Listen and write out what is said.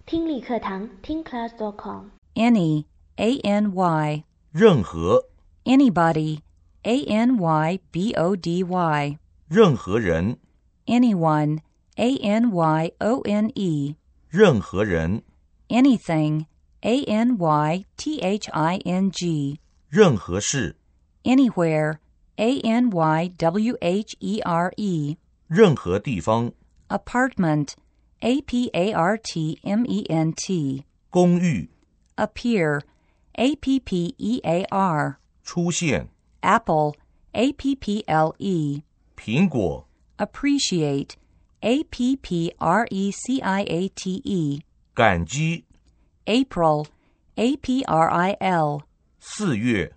听力课堂听 class.com Any, A-N-Y. 任何 Anybody, A-N-Y-B-O-D-Y. 任何人 Anyone, A-N-Y-O-N-E. 任何人 Anything, A-N-Y-T-H-I-N-G. 任何事 Anywhere, A-N-Y-W-H-E-R-E. 任何地方 Apartment, A-P-A-R-T-M-E-N-T. 公寓 Appear, A-P-P-E-A-R. 出现 Apple, A-P-P-L-E. 苹果 Appreciate, A-P-P-R-E-C-I-A-T-E. 感激 April, A-P-R-I-L. 4月